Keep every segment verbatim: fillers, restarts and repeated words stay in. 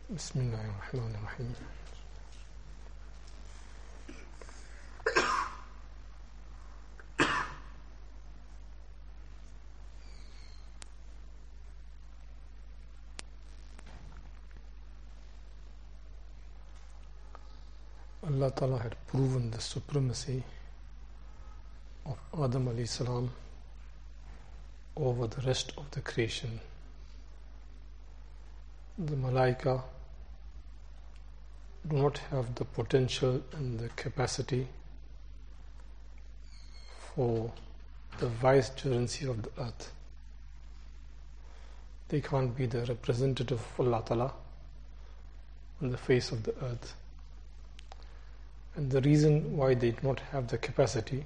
بسم الله الرحمن الرحيم. Allah Ta'ala had proven the supremacy of Adam alayhi salam over the rest of the creation. The Malaika do not have the potential and the capacity for the vicegerency of the earth. They can't be the representative of Allah Ta'ala on the face of the earth. And the reason why they do not have the capacity,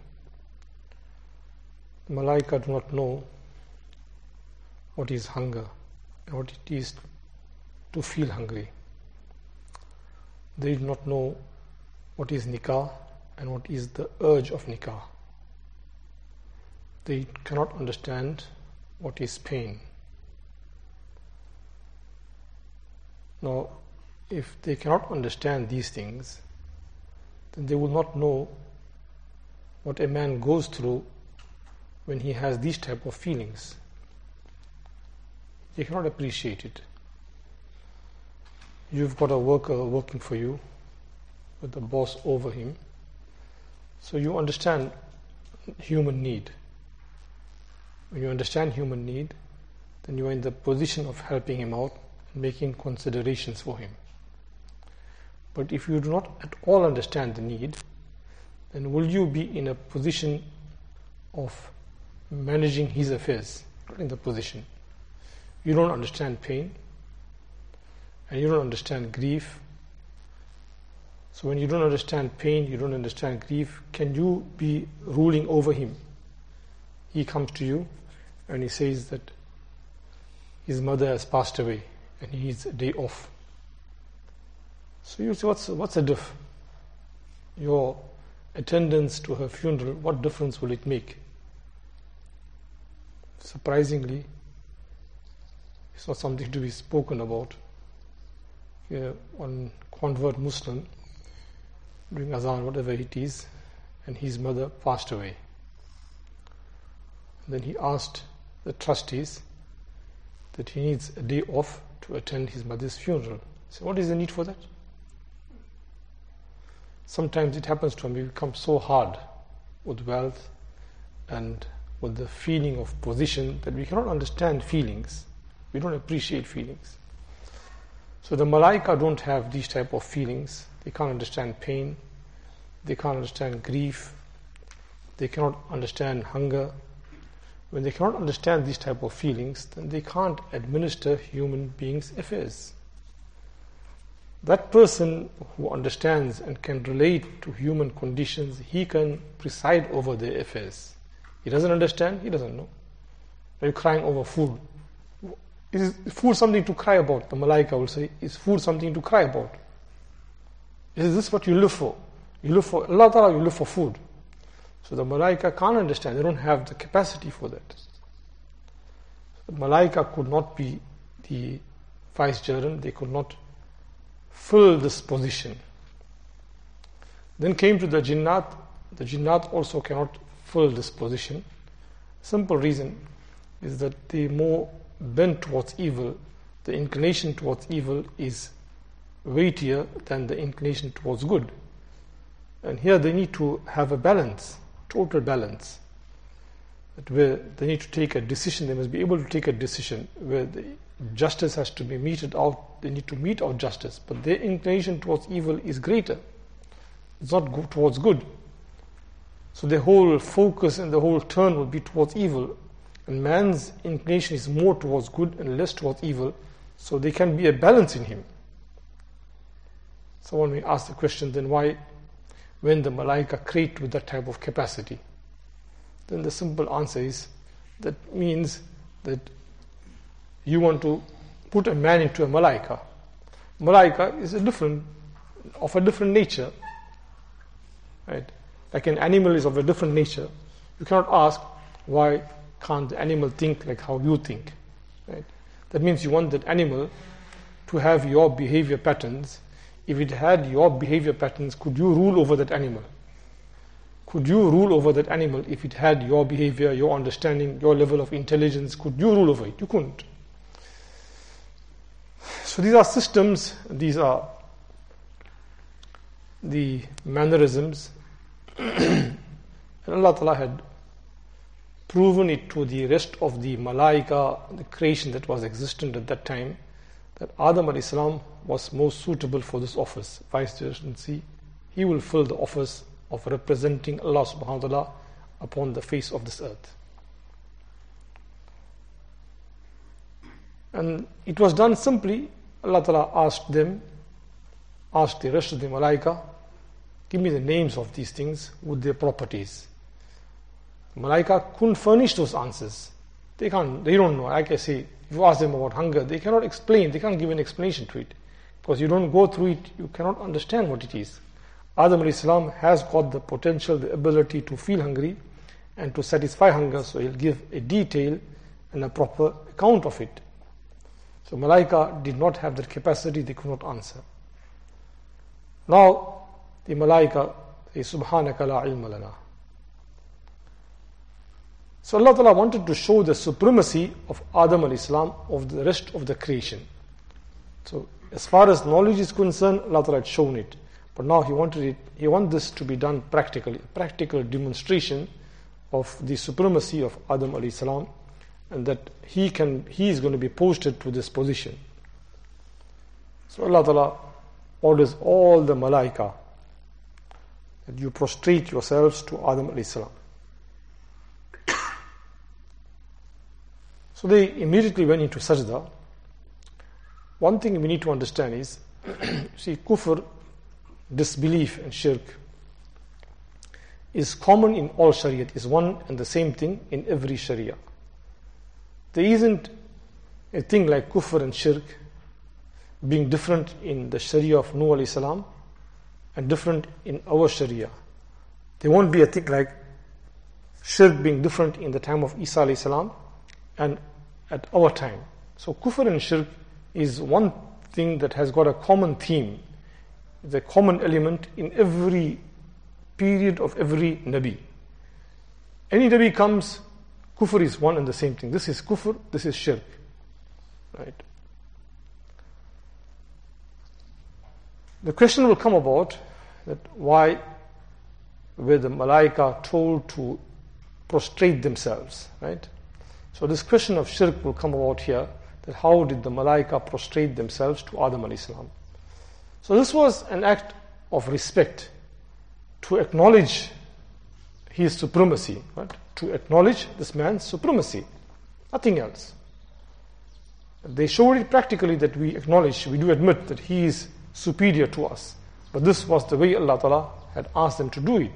the Malaika do not know what is hunger and what it is to feel hungry. They do not know what is nikah and what is the urge of nikah. They cannot understand what is pain. Now, if they cannot understand these things, then they will not know what a man goes through when he has these type of feelings. They cannot appreciate it. You've got a worker working for you with the boss over him, so you understand human need. When you understand human need, then you are in the position of helping him out and making considerations for him. But if you do not at all understand the need, then will you be in a position of managing his affairs? Not in the position. You don't understand pain, and you don't understand grief. So when you don't understand pain, you don't understand grief, can you be ruling over him? He comes to you and he says that his mother has passed away and he needs a day off. So you say, what's, what's the diff? Your attendance to her funeral, what difference will it make? Surprisingly, it's not something to be spoken about. Here, one convert Muslim, doing azan, whatever it is, and his mother passed away. And then he asked the trustees that he needs a day off to attend his mother's funeral. So what is the need for that? Sometimes it happens to him, we become so hard with wealth and with the feeling of position that we cannot understand feelings. We don't appreciate feelings. So the Malaika don't have these type of feelings. They can't understand pain. They can't understand grief. They cannot understand hunger. When they cannot understand these type of feelings, then they can't administer human beings' affairs. That person who understands and can relate to human conditions, he can preside over their affairs. He doesn't understand, he doesn't know. Are you crying over food? Is food something to cry about? The Malaika will say, is food something to cry about? Is this what you live for? You live for Allah Ta'ala, you live for food. So the Malaika can't understand, they don't have the capacity for that. The Malaika could not be the vicegerent, they could not fill this position. Then came to the Jinnat. The Jinnat also cannot fill this position. Simple reason is that they more bent towards evil. The inclination towards evil is weightier than the inclination towards good. And here they need to have a balance, total balance. That where they need to take a decision, they must be able to take a decision where the justice has to be meted out, they need to mete out justice, but their inclination towards evil is greater. It's not go towards good. So their whole focus and the whole turn will be towards evil. And man's inclination is more towards good and less towards evil, so there can be a balance in him. Someone may ask the question, then why, when the Malaika create with that type of capacity? Then the simple answer is, that means that you want to put a man into a Malaika. Malaika is a different, of a different nature. Right? Like an animal is of a different nature. You cannot ask, why can't the animal think like how you think? Right? That means you want that animal to have your behavior patterns, if it had your behavior patterns, could you rule over that animal? Could you rule over that animal if it had your behavior, your understanding, your level of intelligence? Could you rule over it? You couldn't. So these are systems, these are the mannerisms, and Allah Ta'ala had proven it to the rest of the malaika, the creation that was existent at that time, that Adam alayhi salam was most suitable for this office, vice-presidency. He will fill the office of representing Allah subhanahu wa ta'ala upon the face of this earth. And it was done simply. Allah Ta'ala asked them, asked the rest of the malaika, give me the names of these things with their properties. Malaika couldn't furnish those answers. They can't, they don't know. Like I say, if you ask them about hunger, they cannot explain, they can't give an explanation to it. Because you don't go through it, you cannot understand what it is. Adam alayhi salam has got the potential, the ability to feel hungry and to satisfy hunger, so he'll give a detail and a proper account of it. So malaika did not have that capacity, they could not answer. Now, the malaika say, Subhanaka la ilma lana. So Allah Ta'ala wanted to show the supremacy of Adam alayhi salam of the rest of the creation. So as far as knowledge is concerned, Allah Ta'ala had shown it. But now He wanted it, He wanted this to be done practically, a practical demonstration of the supremacy of Adam alayhi salam, and that he can he is going to be posted to this position. So Allah Ta'ala orders all the malaika that you prostrate yourselves to Adam alayhi salam. So they immediately went into sajda. One thing we need to understand is, see, kufr, disbelief and shirk is common in all shariat, is one and the same thing in every sharia. There isn't a thing like kufr and shirk being different in the sharia of Nuh alayhi salam and different in our sharia. There won't be a thing like shirk being different in the time of Isa alayhi salam and at our time. So kufr and shirk is one thing that has got a common theme. It's a common element in every period of every Nabi. Any Nabi comes, kufr is one and the same thing. This is kufr, this is shirk. Right? The question will come about that why were the malaika told to prostrate themselves, right? So this question of shirk will come about here, that how did the malaika prostrate themselves to Adam alayhi salam? So this was an act of respect, to acknowledge his supremacy, right? To acknowledge this man's supremacy, nothing else. They showed it practically that we acknowledge, we do admit that he is superior to us. But this was the way Allah Ta'ala had asked them to do it.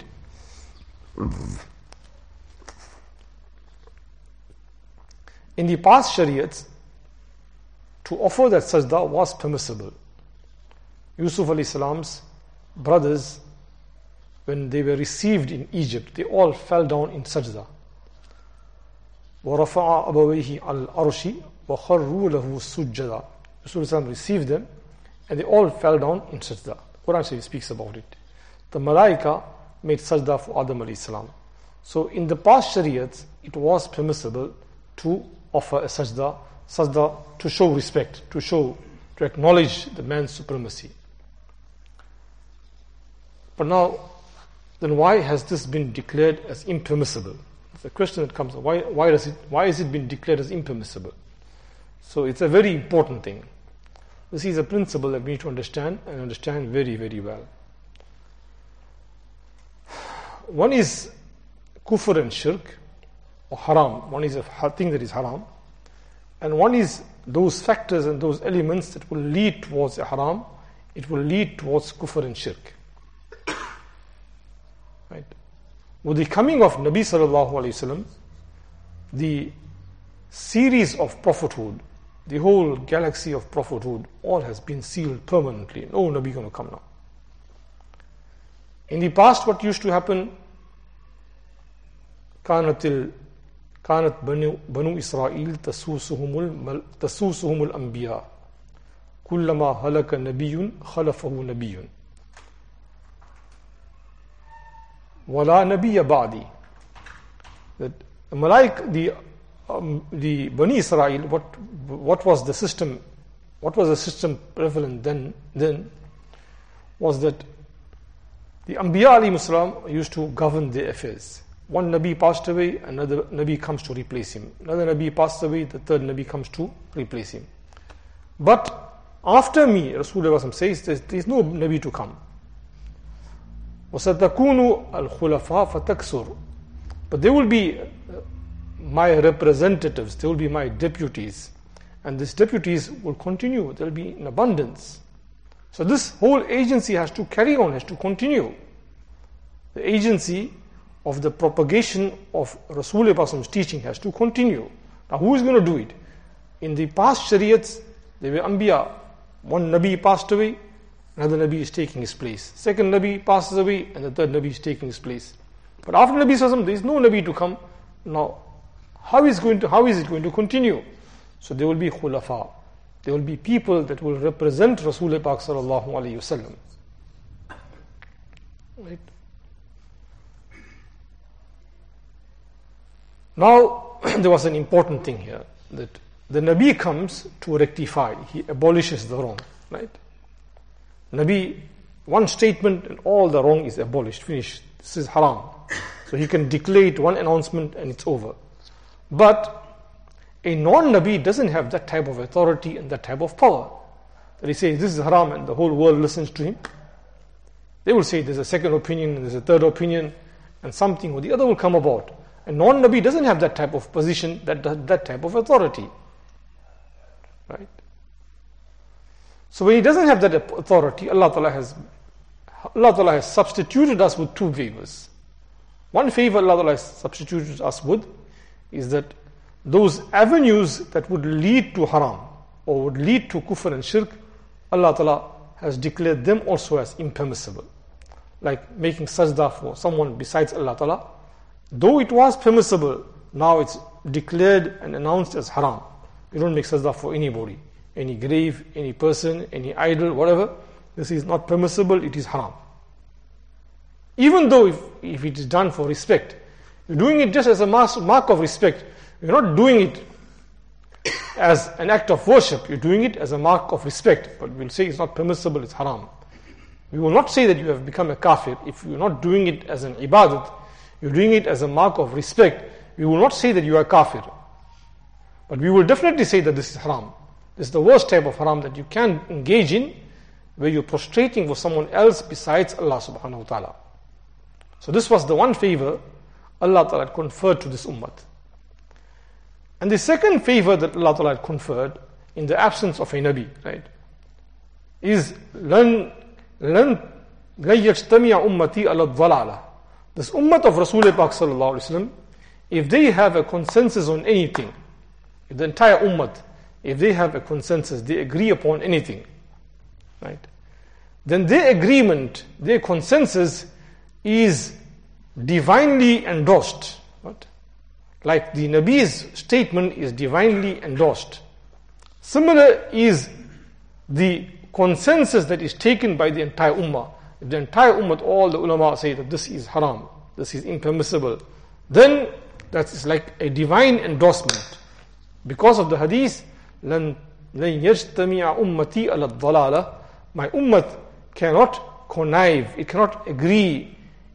In the past shariats, to offer that sajda was permissible. Yusuf alayhi salam's brothers, when they were received in Egypt, they all fell down in sajda. وَرَفَعَ أَبَوَيْهِ عَلَى الْأَرْشِ وَخَرُّوا لَهُ سُجَّدًا. Yusuf alayhi salam received them and they all fell down in sajda. Quran actually speaks about it. The malaika made sajda for Adam alayhi salam. So in the past shariats, it was permissible to offer a sajda, sajda to show respect, to show, to acknowledge the man's supremacy. But now, then why has this been declared as impermissible? It's a question that comes, why, why, does it, why is it been declared as impermissible? So it's a very important thing. This is a principle that we need to understand and understand very, very well. One is kufr and shirk, or haram. One is a thing that is haram. And one is those factors and those elements that will lead towards a haram. It will lead towards kufr and shirk. Right? With the coming of Nabi sallallahu alayhi wasallam, the series of prophethood, the whole galaxy of prophethood, all has been sealed permanently. No Nabi going to come now. In the past, what used to happen, كانت كانت بنو بنو إسرائيل تسوسهم تسوسهم الأنبياء. كُلَّمَا هَلَكَ نَبِيٌّ خَلَفَهُ نَبِيٌّ وَلَا نَبِيَّ بَعْدِي. That the Malaik, the, um, the Bani Israel, what, what was the system, what was the system prevalent then, then was that the Anbiya alayhi salam used to govern their affairs. One Nabi passed away, another Nabi comes to replace him. Another Nabi passed away, the third Nabi comes to replace him. But after me, Rasulullah says, there is no Nabi to come. وَسَتَكُونُ الْخُلَفَاء فَتَكْسُرُ. But there will be my representatives, there will be my deputies. And these deputies will continue, there will be in abundance. So this whole agency has to carry on, has to continue. The agency of the propagation of Rasulullah's teaching has to continue. Now who is going to do it? In the past Shariats, there were Anbiya. One Nabi passed away, another Nabi is taking his place. Second Nabi passes away, and the third Nabi is taking his place. But after Nabi Sallallahu, there is no Nabi to come. Now, how is, going to, how is it going to continue? So there will be khulafa. There will be people that will represent Rasulullah Sallallahu Alaihi Wasallam. Right? Now, there was an important thing here, that the Nabi comes to rectify, he abolishes the wrong, right? Nabi, one statement and all the wrong is abolished, finished. This is haram. So he can declare it one announcement and it's over. But a non-Nabi doesn't have that type of authority and that type of power. That he says this is haram and the whole world listens to him. They will say there's a second opinion and there's a third opinion and something or the other will come about. A non-Nabi doesn't have that type of position, that, that type of authority. Right? So when he doesn't have that authority, Allah Ta'ala has, Allah Ta'ala has substituted us with two favors. One favor Allah Ta'ala has substituted us with is that those avenues that would lead to haram or would lead to kufr and shirk, Allah Ta'ala has declared them also as impermissible. Like making sajda for someone besides Allah Ta'ala. Though it was permissible, now it's declared and announced as haram. You don't make sajda for anybody, any grave, any person, any idol, whatever. This is not permissible, it is haram. Even though if, if it is done for respect, you're doing it just as a mark of respect. You're not doing it as an act of worship. You're doing it as a mark of respect. But we'll say it's not permissible, it's haram. We will not say that you have become a kafir if you're not doing it as an ibadat. You're doing it as a mark of respect. We will not say that you are kafir. But we will definitely say that this is haram. This is the worst type of haram that you can engage in, where you're prostrating for someone else besides Allah subhanahu wa ta'ala. So this was the one favor Allah Ta'ala had conferred to this ummah. And the second favor that Allah Ta'ala had conferred in the absence of a Nabi, right, is لَن لَن يَجْتَمِعَ أُمَّتِي عَلَى الضَّلَالَةِ. This ummah of Rasulullah sallallahu alaihi wasallam, if they have a consensus on anything, if the entire ummah, if they have a consensus, they agree upon anything, right, then their agreement, their consensus is divinely endorsed. Right? Like the Nabi's statement is divinely endorsed. Similar is the consensus that is taken by the entire ummah. If the entire ummah, all the ulama say that this is haram, this is impermissible, then that is like a divine endorsement. Because of the hadith, لَن يَجْتَمِعَ أُمَّتِي عَلَى الضَّلَالَةِ. My ummah cannot connive, it cannot agree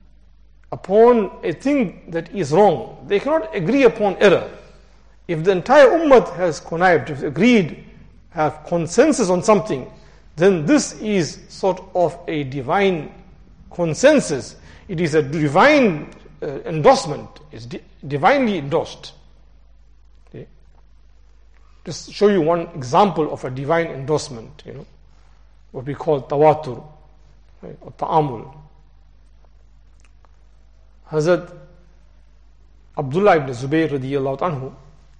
upon a thing that is wrong. They cannot agree upon error. If the entire ummah has connived, has agreed, have consensus on something, then this is sort of a divine consensus. It is a divine uh, endorsement. It's di- divinely endorsed. Okay? Just show you one example of a divine endorsement. You know, what we call tawatur, right, or ta'amul. Hazrat Abdullah ibn Zubayr radiyallahu anhu,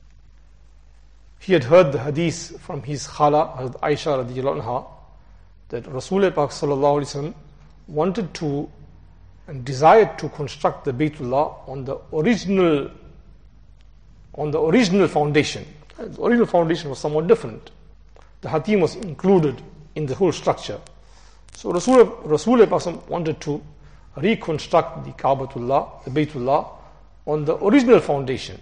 he had heard the hadith from his khala, Hazrat Aisha radiyallahu anha, that Rasulullah sallallahu alaihi wasallam wanted to and desired to construct the Baytullah on the original, on the original foundation. The original foundation was somewhat different. the Hatim was included in the whole structure. So Rasul, Rasul wanted to reconstruct the Kaabatullah, the Baytullah, on the original foundation.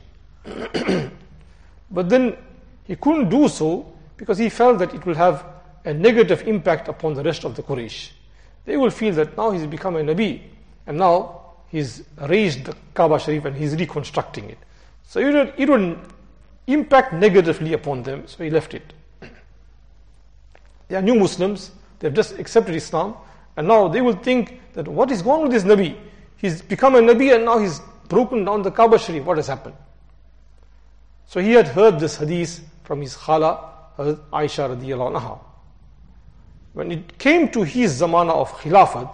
But then he couldn't do so because he felt that it will have a negative impact upon the rest of the Quraysh. They will feel that now he's become a Nabi and now he's raised the Kaaba Sharif and he's reconstructing it. So it would, it would impact negatively upon them, so he left it. They are new Muslims, they've just accepted Islam, and now they will think that what is going on with this Nabi? He's become a Nabi and now he's broken down the Kaaba Sharif. What has happened? So he had heard this hadith from his Khala, Aisha radiallahu anha. When it came to his zamana of Khilafat,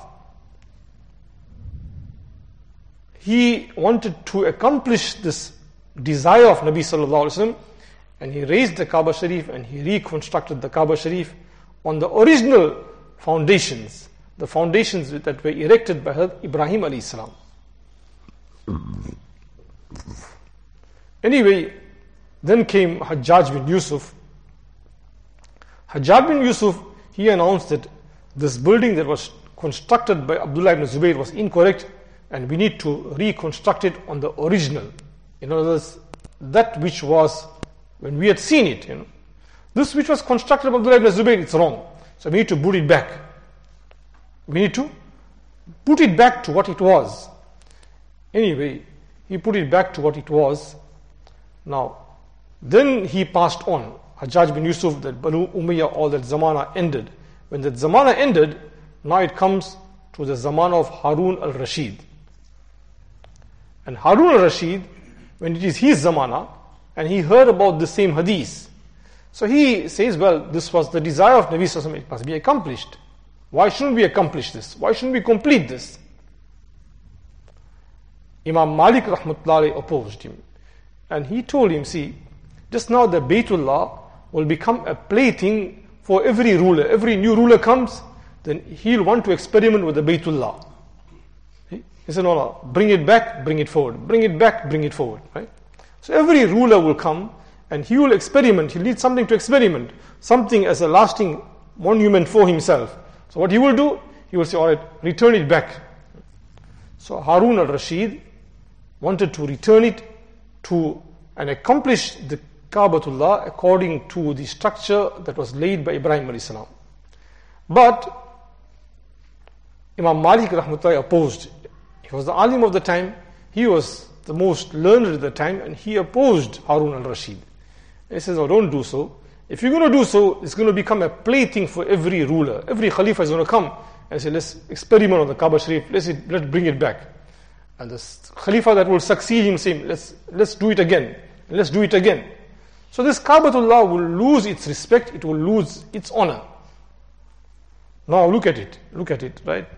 he wanted to accomplish this desire of Nabi sallallahu alaihi wasallam, and he raised the Kaaba Sharif and he reconstructed the Kaaba Sharif on the original foundations, the foundations that were erected by Ibrahim alayhi salam. Anyway, then came Hajjaj bin Yusuf. Hajjaj bin Yusuf, he announced that this building that was constructed by Abdullah ibn Zubayr was incorrect and we need to reconstruct it on the original. In other words, that which was when we had seen it, you know. This which was constructed by Abdullah ibn Zubayr, it's wrong. So we need to put it back. We need to put it back to what it was. Anyway, he put it back to what it was. Now, then he passed on. Hajjaj bin Yusuf, that Banu Umayyah, all that Zamana ended. When that Zamana ended, now it comes to the Zamana of Harun al-Rashid. And Harun al-Rashid, when it is his Zamana, and he heard about the same hadith, so he says, well, this was the desire of Nabi Sallallahu Alaihi Wasallam, it must be accomplished. Why shouldn't we accomplish this? Why shouldn't we complete this? Imam Malik rahmatullahi opposed him. And he told him, see, just now the Baytullah will become a plaything for every ruler. Every new ruler comes, then he'll want to experiment with the Baytullah. He said, no, no, bring it back, bring it forward. Bring it back, bring it forward. Right? So every ruler will come and he will experiment. He'll need something to experiment. Something as a lasting monument for himself. So what he will do, he will say, all right, return it back. So Harun al-Rashid wanted to return it to and accomplish the Kaabatullah according to the structure that was laid by Ibrahim alayhi salam. But Imam Malik rahmatullahi opposed. He was the alim of the time. He was the most learned at the time, and he opposed Harun al-Rashid. He says, oh, don't do so. If you're going to do so, it's going to become a plaything for every ruler. Every Khalifa is going to come and say, let's experiment on the Kaaba Sharif. Let's, let's bring it back. And the Khalifa that will succeed him say, let's, let's do it again. Let's do it again. So this Kaabatullah will lose its respect. It will lose its honor. Now look at it. Look at it, right?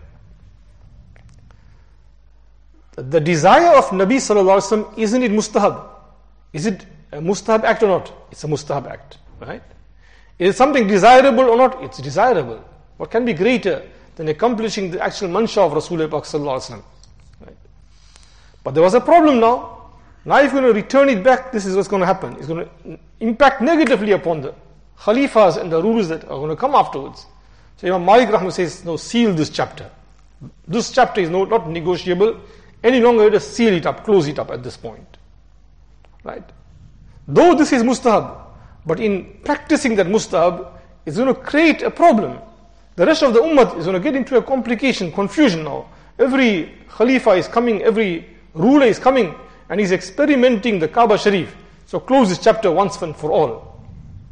The desire of Nabi Sallallahu Alaihi Wasallam, isn't it mustahab? Is it a mustahab act or not? It's a mustahab act, right? Is it something desirable or not? It's desirable. What can be greater than accomplishing the actual mansha of Rasulullah Sallallahu Alaihi Wasallam? Right? But there was a problem now. Now if you're going to return it back, this is what's going to happen. It's going to impact negatively upon the Khalifas and the rulers that are going to come afterwards. So Imam Malik Rahman says, no, seal this chapter. This chapter is no, not negotiable. Any longer, just seal it up, close it up at this point. Right? Though this is mustahab, but in practicing that mustahab, it's going to create a problem. The rest of the ummah is going to get into a complication, confusion now. Every Khalifa is coming, every ruler is coming, and he's experimenting the Kaaba Sharif. So close this chapter once and for all.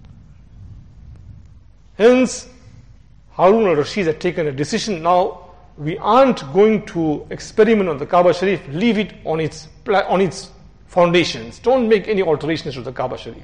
Hence, Harun al-Rashid had taken a decision. Now, we aren't going to experiment on the Kaaba Sharif. Leave it on its on its foundations. Don't make any alterations to the Kaaba Sharif.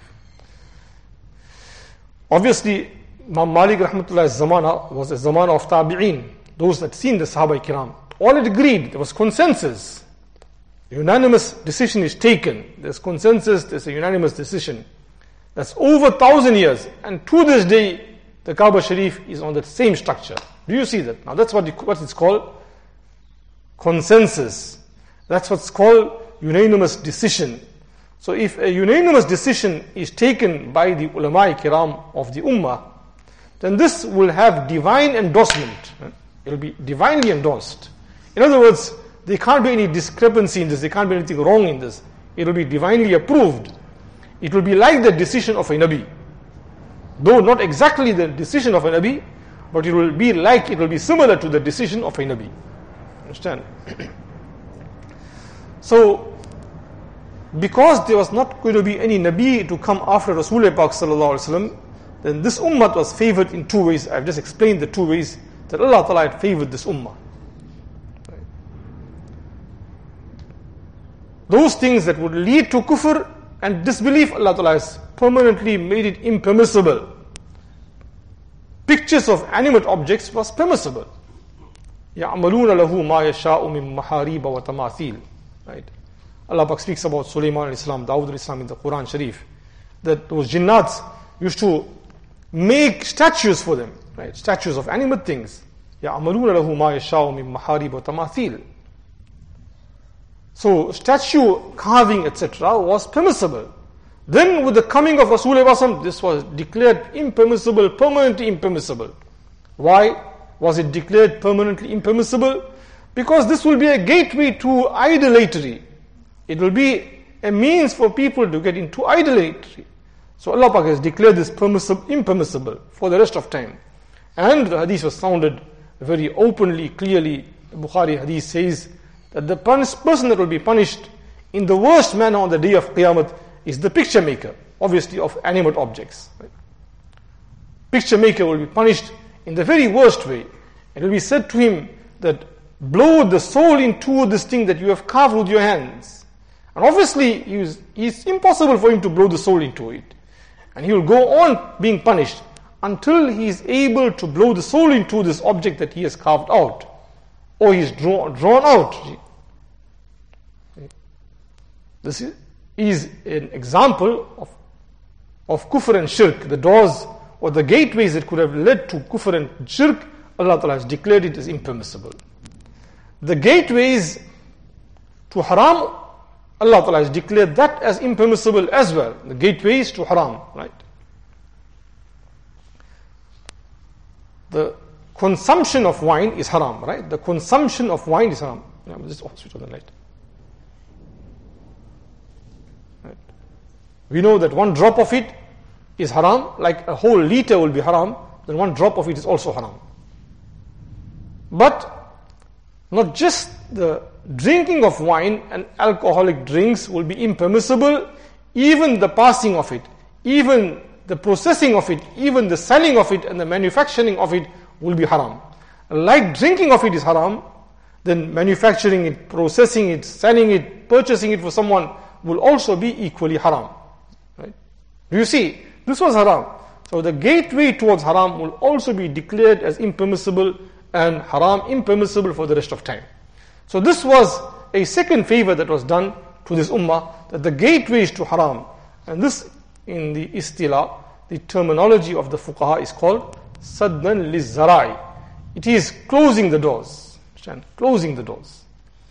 Obviously, Imam Malik rahmatullah's zamana was a zamana of tabi'een, those that seen the Sahaba Kiram. All had agreed. There was consensus. A unanimous decision is taken. There's consensus. There's a unanimous decision. That's over a thousand years, and to this day, the Kaaba Sharif is on that same structure. Do you see that? Now that's what, what it's called. Consensus. That's what's called unanimous decision. So if a unanimous decision is taken by the ulama kiram of the ummah, then this will have divine endorsement. It will be divinely endorsed. In other words, there can't be any discrepancy in this, there can't be anything wrong in this. It will be divinely approved. It will be like the decision of a Nabi. Though not exactly the decision of a Nabi, but it will be like, it will be similar to the decision of a Nabi. Understand? So, because there was not going to be any Nabi to come after Rasulullah Pak sallallahu alaihi wasallam, then this ummah was favored in two ways. I've just explained the two ways that Allah Ta'ala had favored this ummah. Right. Those things that would lead to kufr and disbelief, Allah Ta'ala has permanently made it impermissible. Pictures of animate objects was permissible. يَعْمَلُونَ لَهُ مَا يَشَاءُ مِن مَحَارِيبَ وَتَمَاثِيلِ. Right. Allah Pak speaks about Sulaiman alayhi salam, Dawud alayhi salam in the Quran Sharif, that those jinnats used to make statues for them, right? Statues of animate things. يَعْمَلُونَ لَهُ مَا يَشَاءُ مِن مَحَارِيبَ وَتَمَاثِيلِ. So statue carving, et cetera was permissible. Then with the coming of Rasulullah, this was declared impermissible, permanently impermissible. Why was it declared permanently impermissible? Because this will be a gateway to idolatry. It will be a means for people to get into idolatry. So Allah Pak has declared this permissible, impermissible for the rest of time. And the hadith was sounded very openly, clearly. The Bukhari hadith says that the person that will be punished in the worst manner on the day of Qiyamah is the picture maker, obviously of animate objects. Right? Picture maker will be punished in the very worst way. It will be said to him that blow the soul into this thing that you have carved with your hands. And obviously it's is impossible for him to blow the soul into it. And he will go on being punished until he is able to blow the soul into this object that he has carved out, or he is drawn, drawn out. This is, is an example of, of kufr and shirk. The doors or the gateways that could have led to kufr and shirk, Allah Ta'ala has declared it as impermissible. The gateways to haram, Allah Ta'ala has declared that as impermissible as well. The gateways to haram, right? The consumption of wine is haram, right? The consumption of wine is haram. Yeah, just oh, switch on the light. Right. We know that one drop of it is haram, like a whole liter will be haram, then one drop of it is also haram. But not just the drinking of wine and alcoholic drinks will be impermissible, even the passing of it, even the processing of it, even the selling of it and the manufacturing of it will be haram. Like drinking of it is haram, then manufacturing it, processing it, selling it, purchasing it for someone will also be equally haram. Right? Do you see? This was haram. So the gateway towards haram will also be declared as impermissible, and haram impermissible for the rest of time. So this was a second favor that was done to this ummah, that the gateways to haram, and this in the istilah, the terminology of the fuqaha is called saddan lizarai. It is closing the doors. Understand? Closing the doors.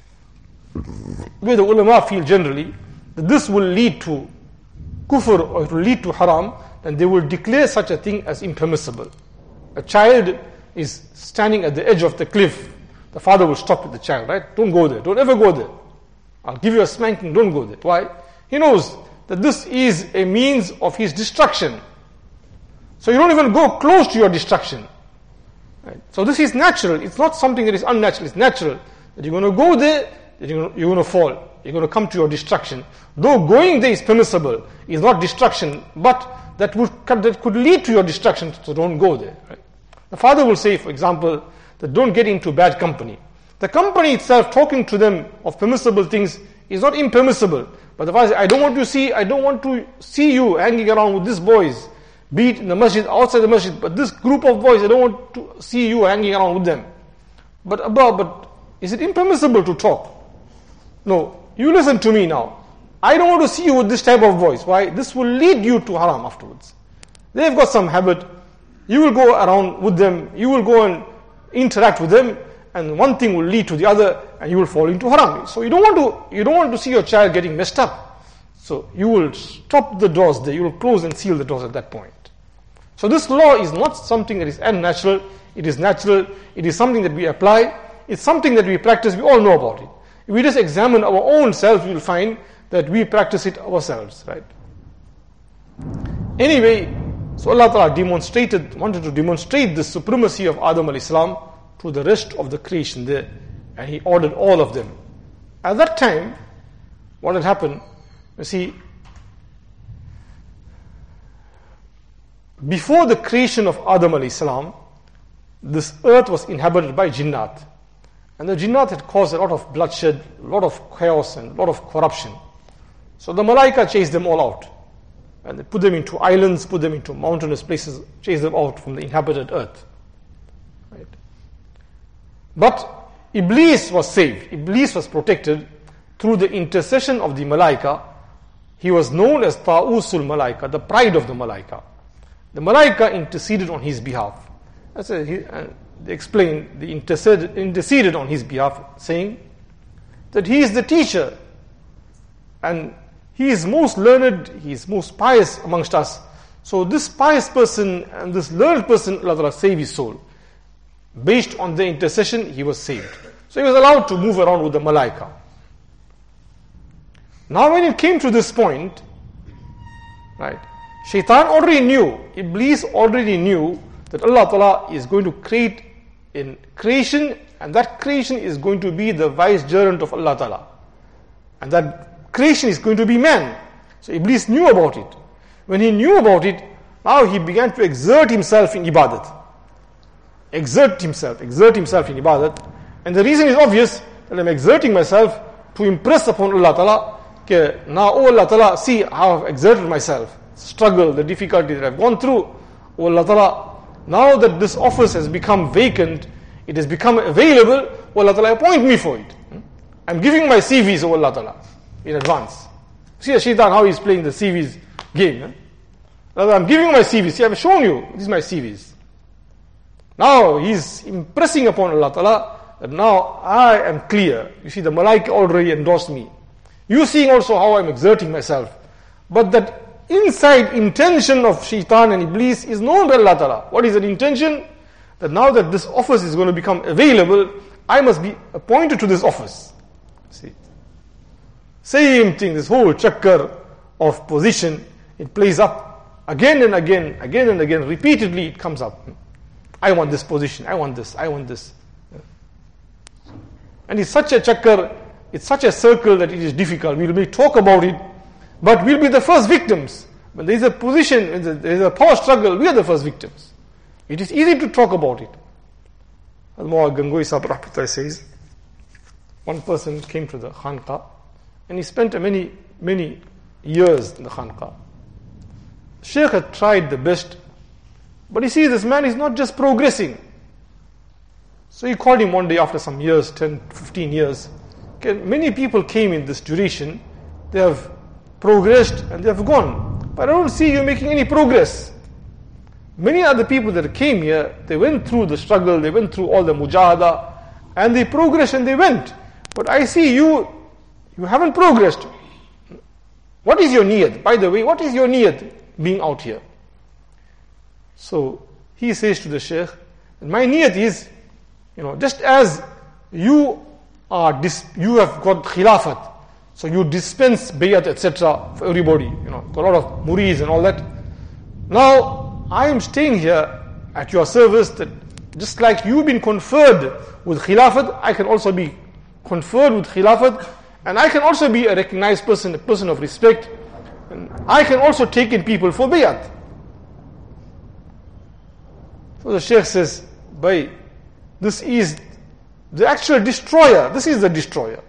Where the ulama feel generally that this will lead to kufr or it will lead to haram, then they will declare such a thing as impermissible. A child is standing at the edge of the cliff. The father will stop with the child, right? Don't go there. Don't ever go there. I'll give you a spanking. Don't go there. Why? He knows that this is a means of his destruction. So you don't even go close to your destruction. Right? So this is natural. It's not something that is unnatural. It's natural that you're going to go there, that you're going to, you're going to fall. You're going to come to your destruction. Though going there is permissible, is not destruction, but that would that could lead to your destruction. So don't go there. Right? The father will say, for example, that don't get into bad company. The company itself talking to them of permissible things is not impermissible. But the father says, I don't want to see, I don't want to see you hanging around with these boys, be it in the masjid, outside the masjid, but this group of boys, I don't want to see you hanging around with them. But Abba, but is it impermissible to talk? No, you listen to me now. I don't want to see you with this type of boys. Why? This will lead you to haram afterwards. They've got some habit. You will go around with them, you will go and interact with them, and one thing will lead to the other, and you will fall into haram. So you don't want to, you don't want to see your child getting messed up. So you will stop the doors there, you will close and seal the doors at that point. So this law is not something that is unnatural, it is natural, it is something that we apply, it's something that we practice, we all know about it. If we just examine our own self, we will find that we practice it ourselves, right? Anyway, so Allah Ta'ala demonstrated, wanted to demonstrate the supremacy of Adam alayhi salam to the rest of the creation there, and He ordered all of them. At that time, what had happened, you see, before the creation of Adam alayhi salam, this earth was inhabited by jinnat. And the jinnat had caused a lot of bloodshed, a lot of chaos and a lot of corruption. So the malaika chased them all out. And they put them into islands, put them into mountainous places, chased them out from the inhabited earth. Right? But Iblis was saved. Iblis was protected through the intercession of the malaika. He was known as Ta'usul Malaika, the pride of the malaika. The malaika interceded on his behalf. That's a, he, uh, they explained, they interceded, interceded on his behalf, saying that he is the teacher and he is most learned, he is most pious amongst us. So this pious person and this learned person, Allah Ta'ala saved his soul. Based on the intercession, he was saved. So he was allowed to move around with the malaika. Now when it came to this point, right, Shaitan already knew, Iblis already knew that Allah Ta'ala is going to create in creation, and that creation is going to be the vicegerent of Allah Ta'ala. And that creation is going to be man. So Iblis knew about it. When he knew about it, now he began to exert himself in ibadat. Exert himself, exert himself in ibadat. And the reason is obvious, that I'm exerting myself to impress upon Allah Ta'ala, okay, now, oh Allah Ta'ala, see how I've exerted myself. Struggle, the difficulty that I've gone through. Oh Allah Ta'ala, now that this office has become vacant, it has become available, oh Allah Ta'ala, appoint me for it. I'm giving my C Vs, oh Allah Ta'ala, in advance. See a shaitan, how he's playing the C Vs game. Eh? I'm giving my C Vs. See, I've shown you, these are my C Vs. Now he's impressing upon Allah Ta'ala that now I am clear. You see, the malaika already endorsed me. You seeing also how I'm exerting myself. But that inside intention of shaitan and iblis is known by Allah Ta'ala. What is the intention? That now that this office is going to become available, I must be appointed to this office. See, same thing, this whole chakkar of position, it plays up again and again, again and again, repeatedly it comes up. I want this position, I want this, I want this. And it's such a chakkar, it's such a circle that it is difficult. We will talk about it, but we'll be the first victims. When there is a position, there is a power struggle, we are the first victims. It is easy to talk about it. Al-Mu'awwad Gangohi Sahib Rahmatullah says, one person came to the Khanqa and he spent many, many years in the Khanqa. Shaykh had tried the best, but he sees this man is not just progressing. So he called him one day after some years, ten, fifteen years. Okay, many people came in this duration, they have progressed and they have gone. But I don't see you making any progress. Many other people that came here, they went through the struggle, they went through all the mujahada, and they progressed and they went. But I see you, you haven't progressed. What is your niyat? By the way, what is your niyat being out here? So he says to the Shaykh, my niyat is, you know, just as you are, dis- you have got khilafat, so you dispense bayat, et cetera for everybody, you know, got a lot of murids and all that. Now, I am staying here at your service that just like you've been conferred with khilafat, I can also be conferred with khilafat, and I can also be a recognized person, a person of respect, and I can also take in people for bayat. So the Shaykh says, Bhai, this is the actual destroyer, this is the destroyer.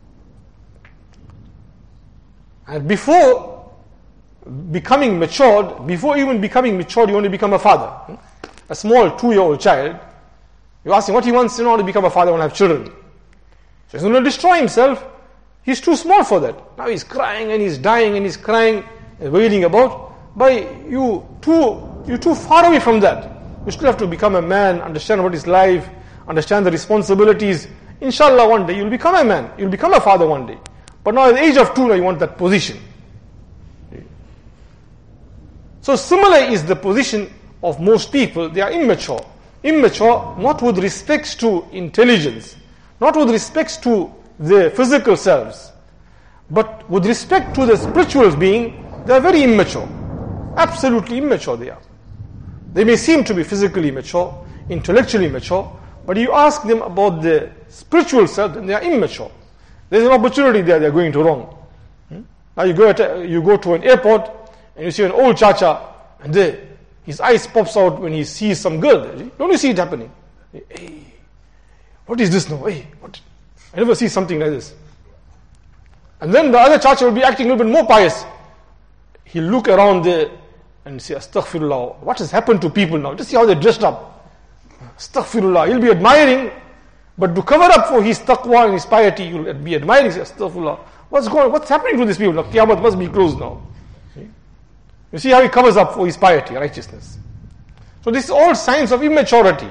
And before becoming matured, before even becoming matured, you only become a father. A small two-year-old child, you ask him what he wants, you know, to become a father, want to have children. So he's going to destroy himself. He's too small for that. Now he's crying and he's dying and he's crying and wailing about. But you too, you're too far away from that. You still have to become a man, understand what is life, understand the responsibilities. Inshallah, one day you'll become a man, you'll become a father one day. But now at the age of two, now you want that position. So similar is the position of most people, they are immature. Immature not with respects to intelligence, not with respects to their physical selves, but with respect to the spiritual being, they are very immature. Absolutely immature they are. They may seem to be physically mature, intellectually mature, but you ask them about the spiritual self, and they are immature. There's an opportunity there, they are going to wrong. Hmm? Now you go, at, you go to an airport, and you see an old chacha, and there, his eyes pops out when he sees some girl. Don't you see it happening? Hey, what is this now? Hey, what? I never see something like this. And then the other chacha will be acting a little bit more pious. He'll look around there and say, Astaghfirullah, what has happened to people now? Just see how they're dressed up. Astaghfirullah. He'll be admiring, but to cover up for his taqwa and his piety, you'll be admiring, say, Astaghfirullah. What's going on? What's happening to these people now? Qiyamah must be closed now. See? You see how he covers up for his piety, righteousness. So this is all signs of immaturity.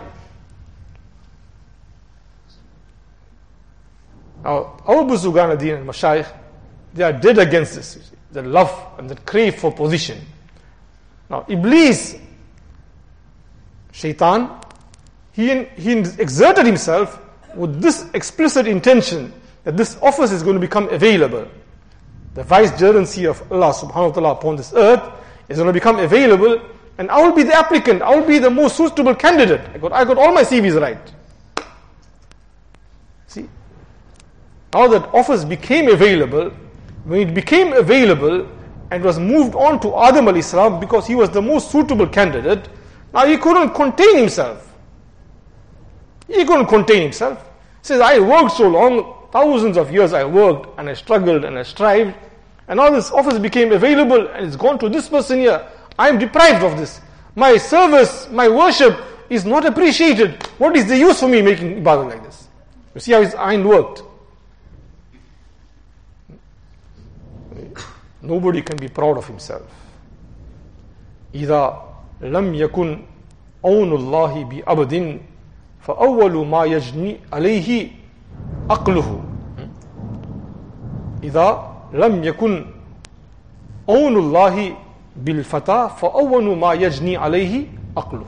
Now, our Buzugan Adin and Mashayikh, they are dead against this. You see, the love and the crave for position. Now, Iblis, Shaitan, he, he exerted himself with this explicit intention that this office is going to become available. The vicegerency of Allah subhanahu wa ta'ala upon this earth is going to become available, and I will be the applicant, I will be the most suitable candidate. I got, I got all my C Vs right. See, now that office became available, when it became available and was moved on to Adam alayhi salam because he was the most suitable candidate, now he couldn't contain himself. He couldn't contain himself. He says, I worked so long, thousands of years I worked and I struggled and I strived, and now this office became available and it's gone to this person here. I am deprived of this. My service, my worship is not appreciated. What is the use for me making ibadah like this? You see how his mind worked. Nobody can be proud of himself. إذا لم يكن عون الله بأبد فأول ما يجني عليه عقله. إذا لم يكن عون الله بالفتى فأول ما يجني عليه عقله.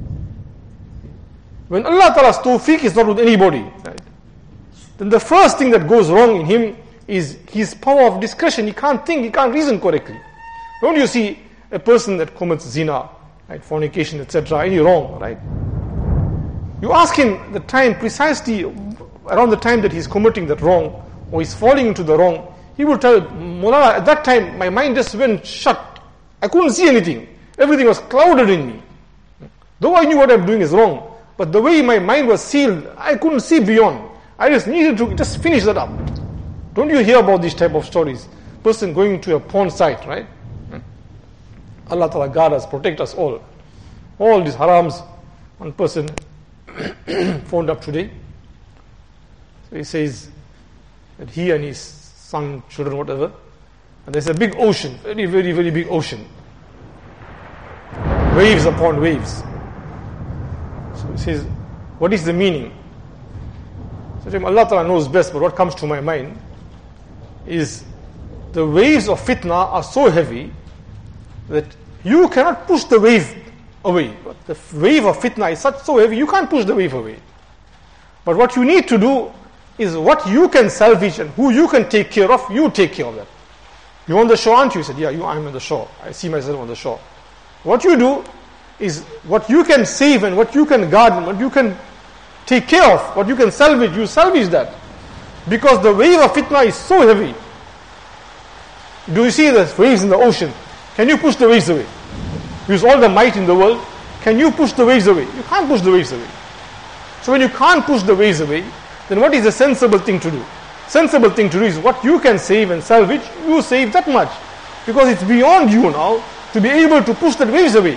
When Allah Ta'ala's tawfiq is not with anybody, right, then the first thing that goes wrong in him is his power of discretion. He can't think, he can't reason correctly. Don't you see a person that commits zina, right, fornication, et cetera, any wrong, right? You ask him the time precisely around the time that he's committing that wrong or he's falling into the wrong, he will tell, Mullah, at that time my mind just went shut. I couldn't see anything. Everything was clouded in me. Though I knew what I'm doing is wrong, but the way my mind was sealed, I couldn't see beyond. I just needed to just finish that up. Don't you hear about these type of stories? Person going to a porn site, right? Allah Ta'ala guard us, protect us all. All these harams. One person phoned up today. So he says that he and his son, children, whatever, and there's a big ocean, very, very, very big ocean. Waves upon waves. So he says, what is the meaning? So to him, Allah Ta'ala knows best, but what comes to my mind is the waves of fitna are so heavy that you cannot push the wave away. The wave of fitna is such so heavy, you can't push the wave away. But what you need to do is what you can salvage and who you can take care of, you take care of that. You're on the shore, aren't you? He said, yeah, you, I'm on the shore. I see myself on the shore. What you do is what you can save and what you can guard and what you can take care of, what you can salvage, you salvage that. Because the wave of fitna is so heavy. Do you see the waves in the ocean? Can you push the waves away? Use all the might in the world. Can you push the waves away? You can't push the waves away. So when you can't push the waves away, then what is the sensible thing to do? Sensible thing to do is what you can save and salvage, you save that much. Because it's beyond you now to be able to push the waves away.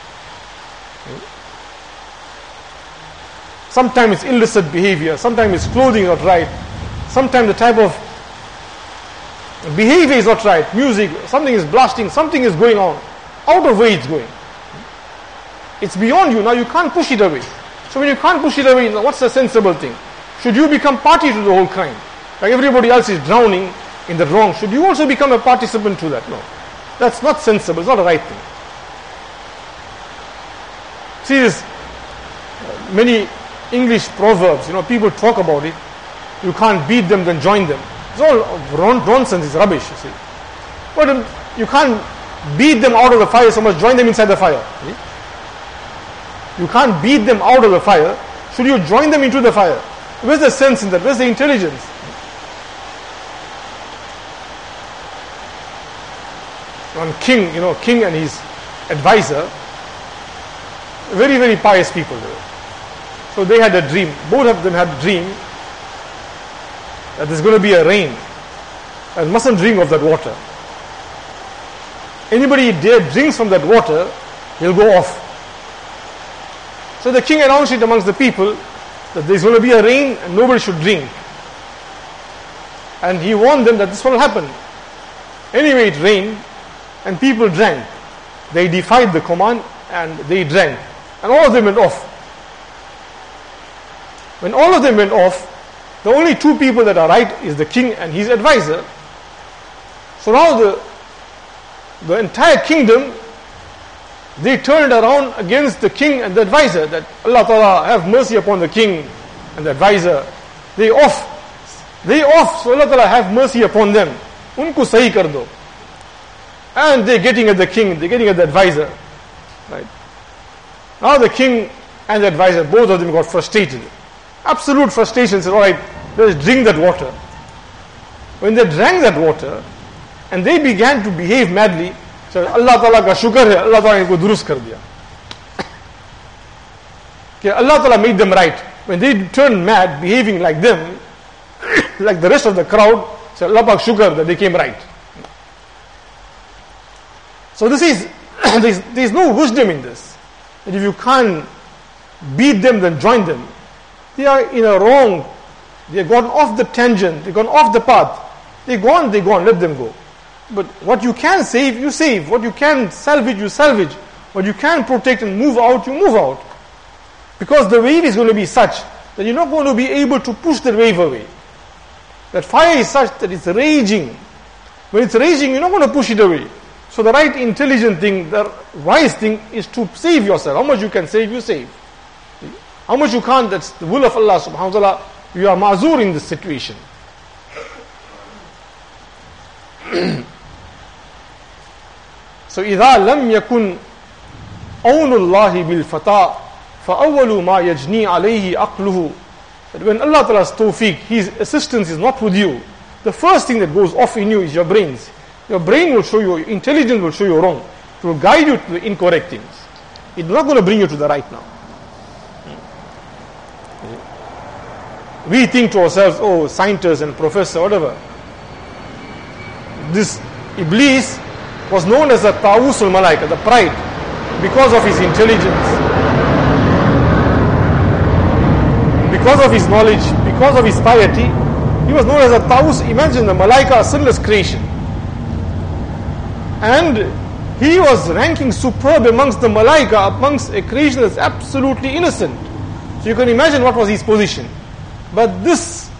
Sometimes it's illicit behavior, sometimes it's clothing not right, sometimes the type of behavior is not right, music, something is blasting, something is going on, out of way it's going. It's beyond you, now you can't push it away. So when you can't push it away, what's the sensible thing? Should you become party to the whole crime? Like everybody else is drowning in the wrong, should you also become a participant to that? No. That's not sensible, it's not the right thing. See this, many English proverbs, you know, people talk about it. You can't beat them, then join them. It's all nonsense, it's rubbish, you see. But um, you can't beat them out of the fire so much, join them inside the fire. See? You can't beat them out of the fire. Should you join them into the fire? Where's the sense in that? Where's the intelligence? One king, you know, king and his advisor, very, very pious people. So they had a dream. Both of them had a dream that there's going to be a rain and mustn't drink of that water. Anybody dare drinks from that water, he'll go off. So the king announced it amongst the people that there's going to be a rain and nobody should drink. And he warned them that this will happen. Anyway, it rained and people drank. They defied the command and they drank. And all of them went off. When all of them went off, the only two people that are right is the king and his advisor. So now the, the entire kingdom, they turned around against the king and the advisor, that Allah Ta'ala have mercy upon the king and the advisor. They off. They off, so Allah Ta'ala have mercy upon them. Unko sahi kar do. And they're getting at the king, they're getting at the advisor. Right. Now the king and the advisor, both of them got frustrated. Absolute frustration, said, alright, let's drink that water. When they drank that water, and they began to behave madly, said, Allah Ta'ala ka shukar hai, Allah Ta'ala inko durust kar diya. Okay, Allah Ta'ala made them right. When they turned mad, behaving like them, like the rest of the crowd, said, Allah Pak shukar that they came right. So this is, there is, there is no wisdom in this. That if you can't beat them, then join them. They are in a wrong, they have gone off the tangent, they've gone off the path. They're gone, they're gone, let them go. But what you can save, you save. What you can salvage, you salvage. What you can protect and move out, you move out. Because the wave is going to be such that you're not going to be able to push the wave away. That fire is such that it's raging. When it's raging, you're not going to push it away. So the right intelligent thing, the wise thing is to save yourself. How much you can save, you save. How much you can't, that's the will of Allah subhanahu wa ta'ala. You are ma'zur in this situation. So إذا لم يكن أون الله بالفتاة فأول ما يجني عليه عقله. That when Allah Ta'ala's tawfiq, His assistance is not with you, the first thing that goes off in you is your brains. Your brain will show you, your intelligence will show you wrong. It will guide you to the incorrect things. It's not going to bring you to the right now. We think to ourselves, oh, scientist and professor, whatever. This Iblis was known as the Ta'us al-Malaika, the pride, because of his intelligence, because of his knowledge, because of his piety. He was known as the Ta'us. Imagine the Malaika, a sinless creation. And he was ranking superb amongst the Malaika, amongst a creation that's absolutely innocent. So you can imagine what was his position. But this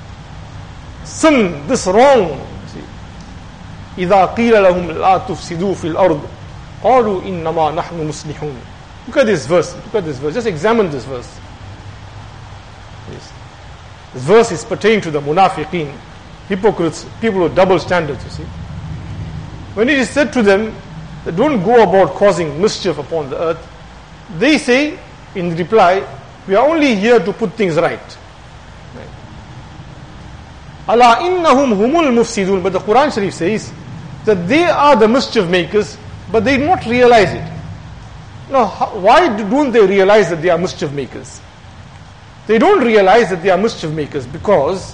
sin, this wrong, إِذَا قِيلَ لَهُمْ لَا تُفْسِدُوا فِي الْأَرْضِ قَالُوا إِنَّمَا نَحْنُ مُصْلِحُونَ. Look at this verse, look at this verse, just examine this verse. Yes. This verse is pertaining to the munafiqeen, hypocrites, people with double standards, you see. When it is said to them that don't go about causing mischief upon the earth, they say in reply, we are only here to put things right. Allah innahum humul mufsidun. But the Quran Sharif says that they are the mischief makers, but they do not realize it. Now, why don't they realize that they are mischief makers? They don't realize that they are mischief makers because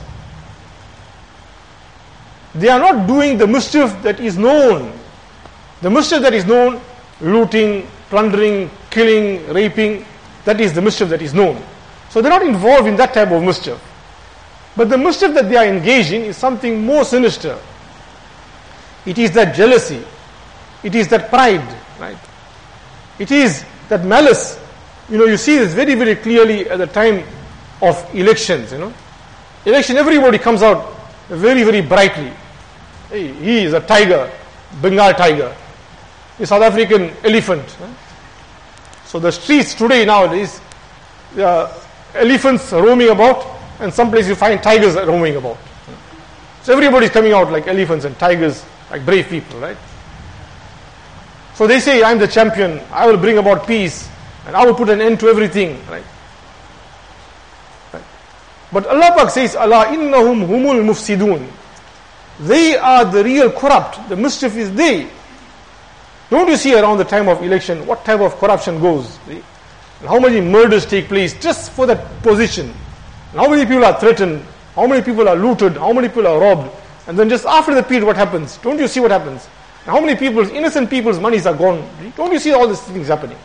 they are not doing the mischief that is known. The mischief that is known, looting, plundering, killing, raping, that is the mischief that is known. So they're not involved in that type of mischief. But the mischief that they are engaging is something more sinister. It is that jealousy. It is that pride, right? It is that malice. You know, you see this very, very clearly at the time of elections, you know. Election, everybody comes out very, very brightly. Hey, he is a tiger, Bengal tiger. A South African elephant. Right? So the streets today nowadays, uh, elephants roaming about, and some places you find tigers roaming about. So everybody is coming out like elephants and tigers, like brave people, right? So they say, I'm the champion, I will bring about peace, and I will put an end to everything, right? right? But Allah Pak says, Allah innahum humul mufsidun. They are the real corrupt. The mischief is they. Don't you see around the time of election what type of corruption goes? See? And how many murders take place just for that position? And how many people are threatened? How many people are looted? How many people are robbed? And then just after the period, what happens? Don't you see what happens? And how many people's, innocent people's monies are gone? Don't you see all these things happening?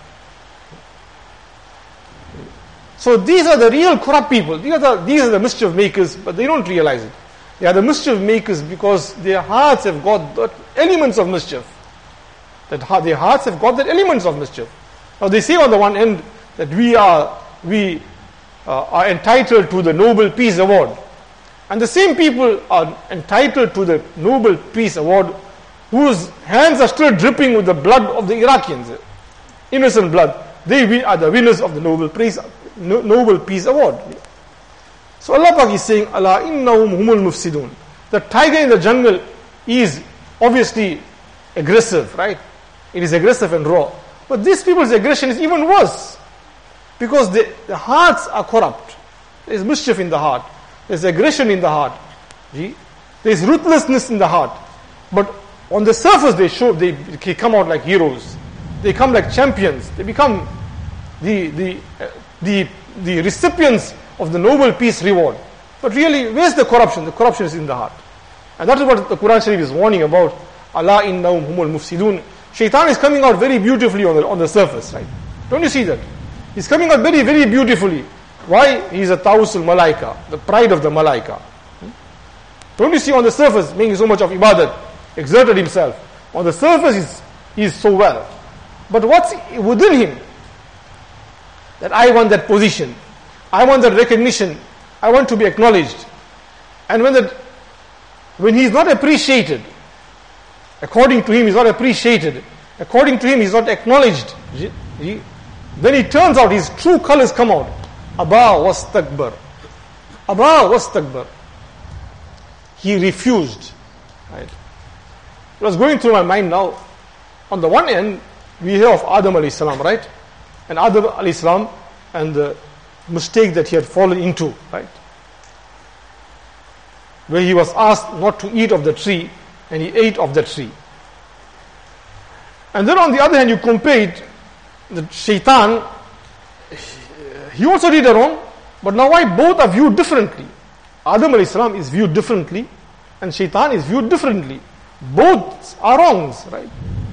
So these are the real corrupt people. These are the, these are the mischief makers, but they don't realize it. They are the mischief makers because their hearts have got the elements of mischief. That their hearts have got the elements of mischief. Now they say on the one end that we are we uh, are entitled to the Nobel Peace Award, and the same people are entitled to the Nobel Peace Award whose hands are still dripping with the blood of the Iraqians, innocent blood. They are the winners of the Nobel Peace Nobel Peace Award. So Allah Pak is saying, Allah innahum humul mufsidun. The tiger in the jungle is obviously aggressive, right? It is aggressive and raw. But these people's aggression is even worse. Because the, the hearts are corrupt. There is mischief in the heart. There is aggression in the heart. There is ruthlessness in the heart. But on the surface they show, they, they come out like heroes. They come like champions. They become the, the, uh, the, the recipients of the Nobel Peace Reward. But really, where's the corruption? The corruption is in the heart. And that is what the Quran Sharif is warning about. Allah innahum humul mufsidun. Shaitan is coming out very beautifully on the, on the surface, right? Don't you see that? He's coming out very, very beautifully. Why? He's a Tawusul Malaika, the pride of the Malaika. Hmm? Don't you see on the surface, making so much of ibadat, exerted himself. On the surface, he's, he's so well. But what's within him? That I want that position. I want that recognition. I want to be acknowledged. And when that, when he is not appreciated, according to him, he is not appreciated. According to him, he is not acknowledged. Then it turns out his true colors come out. Aba wastakbar. Aba wastakbar. He refused. Right? It was going through my mind now. On the one end, we hear of Adam alayhi salam, right? And Adam alayhi salam and the mistake that he had fallen into, right? Where he was asked not to eat of the tree, and he ate of the tree. And then on the other hand, you compare it, the shaitan, he also did wrong, but now why both are viewed differently? Adam alayhi salam is viewed differently, and shaitan is viewed differently. Both are wrongs, right?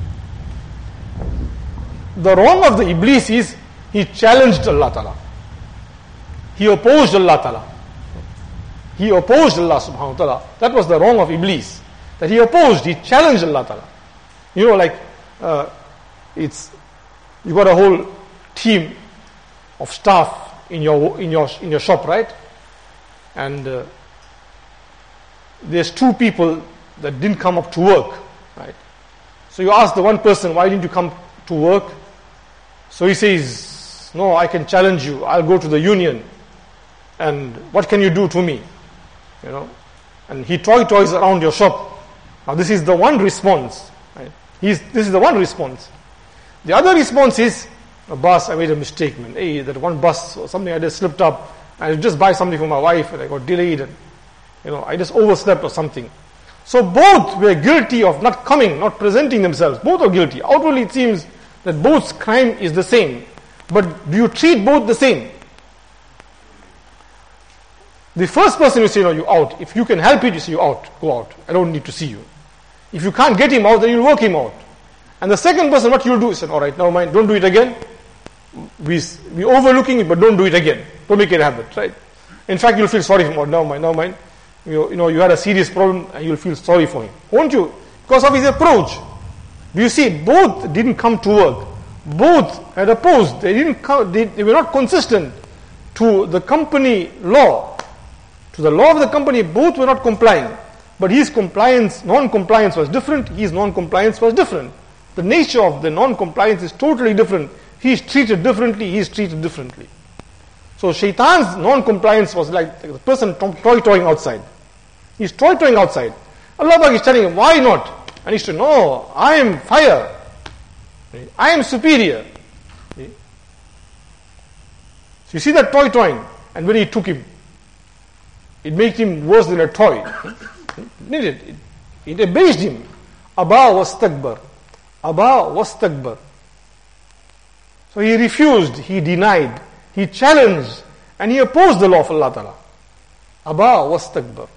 The wrong of the Iblis is, he challenged Allah Ta'ala. He opposed Allah Ta'ala. He opposed Allah Subhanahu wa Ta'ala. That was the wrong of Iblis. That he opposed, he challenged Allah Ta'ala. You know, like, uh, it's, you got a whole team of staff in your, in your, in your shop, right? And uh, there's two people that didn't come up to work, right? So you ask the one person, why didn't you come to work? So he says, no, I can challenge you. I'll go to the union. And what can you do to me? You know, and he toy toys around your shop. Now this is the one response, right? He's, this is the one response. The other response is, oh, boss, I made a mistake, man. Hey, that one bus or something, I just slipped up. I just buy something for my wife and I got delayed and, you know, I just overslept or something. So both were guilty of not coming, not presenting themselves. Both are guilty. Outwardly it seems that both crime is the same. But do you treat both the same? The first person you say, no, you out. If you can help it, you say, you out. Go out. I don't need to see you. If you can't get him out, then you'll work him out. And the second person, what you'll do is, all right, never mind, don't do it again. We, we overlooking it, but don't do it again. Don't make it a habit, right? In fact, you'll feel sorry for him. Oh, never mind, never mind. You, you know, you had a serious problem and you'll feel sorry for him. Won't you? Because of his approach. Do you see, both didn't come to work. Both had opposed. They didn't come, they, they were not consistent to the company law. To the law of the company, both were not complying. But his compliance, non-compliance was different. His non-compliance was different. The nature of the non-compliance is totally different. He he's treated differently, he's treated differently. So shaitan's non-compliance was like the person toy-toying outside. He's toy-toying outside. Allah is telling him, why not? And he said, no, I am fire. I am superior. So you see that toy-toying. And when he took him, it made him worse than a toy. Didn't it? It, it abased him. Aba wastakbar. Aba wastakbar. So he refused, he denied, he challenged, and he opposed the law of Allah Ta'ala. Aba wastakbar.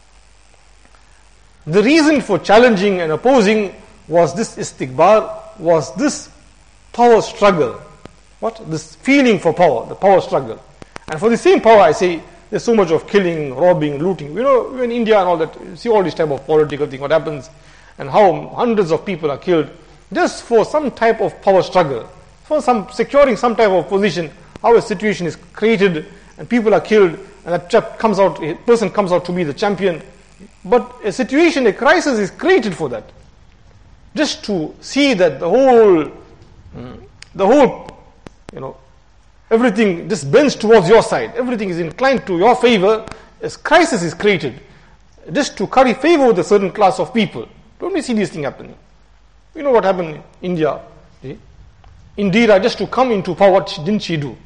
The reason for challenging and opposing was this istikbar, was this power struggle. What? This feeling for power, the power struggle. And for the same power, I say, there's so much of killing, robbing, looting. You know, in India and all that, you see all this type of political thing, what happens, and how hundreds of people are killed, just for some type of power struggle, for some securing some type of position, how a situation is created, and people are killed, and that chap comes out, a person comes out to be the champion. But a situation, a crisis is created for that. Just to see that the whole, the whole, you know, everything just bends towards your side. Everything is inclined to your favor. A crisis is created. Just to curry favor with a certain class of people. Don't we see this thing happening? You know what happened in India? Indira, just to come into power, what didn't she do?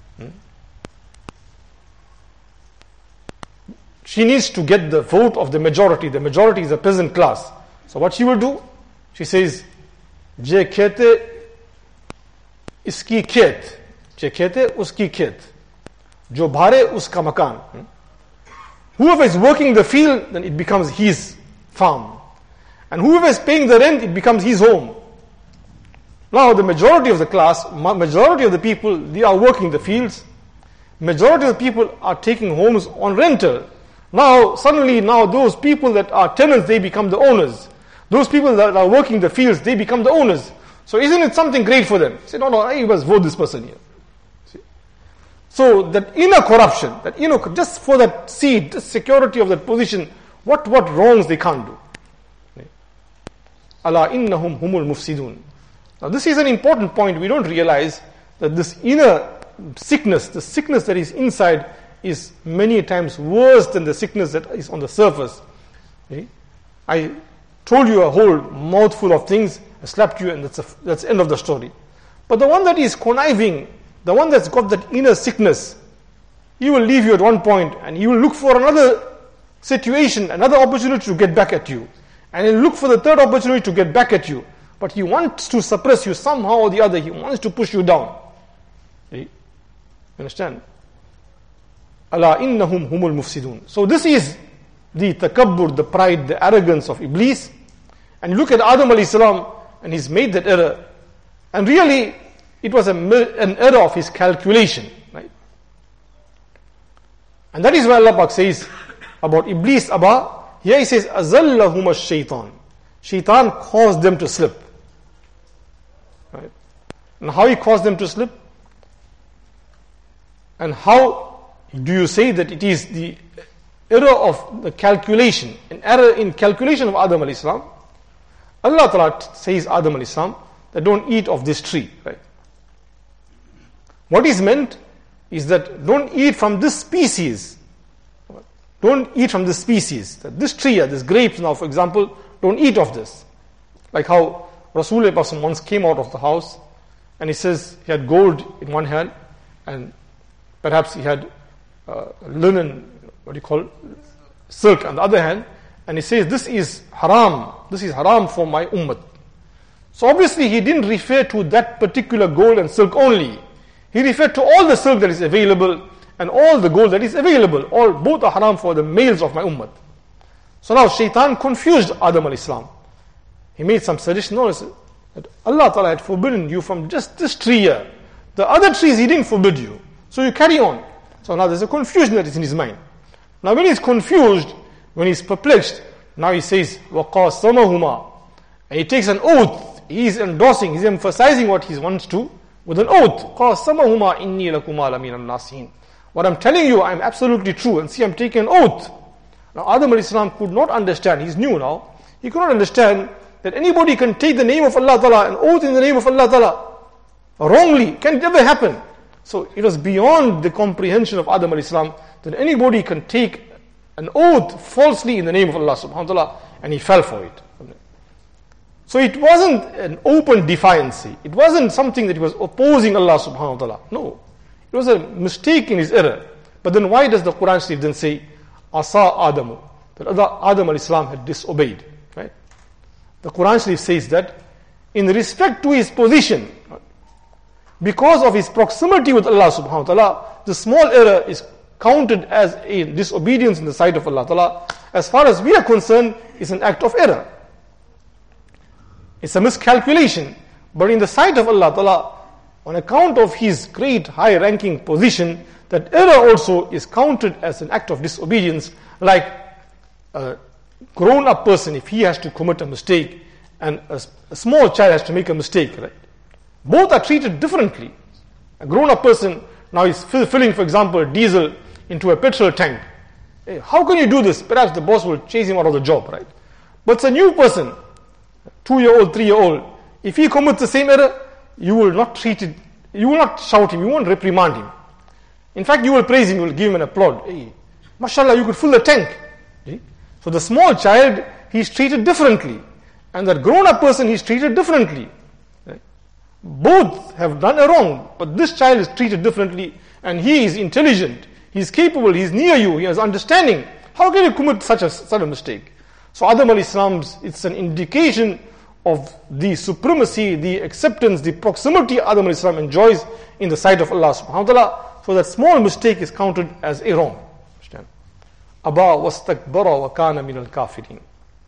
She needs to get the vote of the majority. The majority is a peasant class. So what she will do? She says, Je khete iski khet. Je khete uski khet. Jo bhare uska makan. Whoever is working the field, then it becomes his farm. And whoever is paying the rent, it becomes his home. Now the majority of the class, majority of the people, they are working the fields. Majority of the people are taking homes on rental. Now, suddenly, now those people that are tenants, they become the owners. Those people that are working the fields, they become the owners. So isn't it something great for them? Say, no, no, I must vote this person here. See? So that inner corruption, that inner, just for that seat, the security of that position, what, what wrongs they can't do. Ala innahum humul mufsidun. Now this is an important point. We don't realize that this inner sickness, the sickness that is inside, is many times worse than the sickness that is on the surface. Okay? I told you a whole mouthful of things, I slapped you, and that's a, that's the end of the story. But the one that is conniving, the one that's got that inner sickness, he will leave you at one point and he will look for another situation, another opportunity to get back at you. And he'll look for the third opportunity to get back at you. But he wants to suppress you somehow or the other. He wants to push you down. Okay? You understand? Ala innahum humul mufsidun. So this is the takabbur, the pride, the arrogance of Iblis. And you look at Adam alayhi salam, and he's made that error. And really, it was a, an error of his calculation. Right? And that is why Allah Pak says about Iblis, Abba, here he says, Azallahum ash-shaytan. Shaitan caused them to slip. Right? And how he caused them to slip? And how do you say that it is the error of the calculation, an error in calculation of Adam alayhi salam? Allah Ta'ala says Adam alayhi salam that don't eat of this tree. Right? What is meant is that don't eat from this species. Don't eat from this species. That this tree, this grapes now for example, don't eat of this. Like how Rasulullah once came out of the house and he says he had gold in one hand and perhaps he had Uh, linen, what do you call it? Silk on the other hand, and he says this is haram, this is haram for my ummah. So obviously he didn't refer to that particular gold and silk only. He referred to all the silk that is available and all the gold that is available. All both are haram for the males of my ummah. So now Shaitan confused Adam alayhi salam. He made some suggestion. No, that Allah Ta'ala had forbidden you from just this tree here. The other trees he didn't forbid you. So you carry on. So now there's a confusion that is in his mind. Now when he's confused, when he's perplexed, now he says, وَقَاسَمَهُمَا. And he takes an oath. He's endorsing, he's emphasizing what he wants to with an oath. قَاسَمَهُمَا إِنِّي لَكُمَا لَمِنَ النَّاسِينَ. What I'm telling you, I'm absolutely true. And see, I'm taking an oath. Now Adam alayhi salam could not understand. He's new now. He could not understand that anybody can take the name of Allah Ta'ala, an oath in the name of Allah Ta'ala. wrongly. Can never happen. So it was beyond the comprehension of Adam alayhi salam that anybody can take an oath falsely in the name of Allah subhanahu wa ta'ala, and he fell for it. So it wasn't an open defiance. It wasn't something that he was opposing Allah subhanahu wa ta'ala. No. It was a mistake in his error. But then why does the Quran Sharif then say, Asa Adamu? That Adam alayhi salam had disobeyed. Right? The Quran Sharif says that in respect to his position, because of his proximity with Allah subhanahu wa ta'ala, the small error is counted as a disobedience in the sight of Allah ta'ala. As far as we are concerned, it's an act of error. It's a miscalculation. But in the sight of Allah ta'ala, on account of his great high ranking position, that error also is counted as an act of disobedience, like a grown up person, if he has to commit a mistake and a, a small child has to make a mistake, right? Both are treated differently. A grown up person now is fill, filling, for example, diesel into a petrol tank. Hey, how can you do this? Perhaps the boss will chase him out of the job, right? But it's a new person, two year old, three year old. If he commits the same error, you will not treat it, you will not shout him, you won't reprimand him. In fact, you will praise him, you will give him an applaud. Hey, mashallah, you could fill the tank. See? So the small child, he's treated differently. And that grown-up person, he's treated differently. Right? Both have done a wrong, but this child is treated differently, and he is intelligent, he's capable, he's near you, he has understanding. How can you commit such a, such a mistake? So Adam alayhi salam's, it's an indication of the supremacy, the acceptance, the proximity Adam alayhi salam enjoys in the sight of Allah subhanahu wa ta'ala. So that small mistake is counted as a wrong. Understand? Aba wastakbara wa kana min al-kafirin.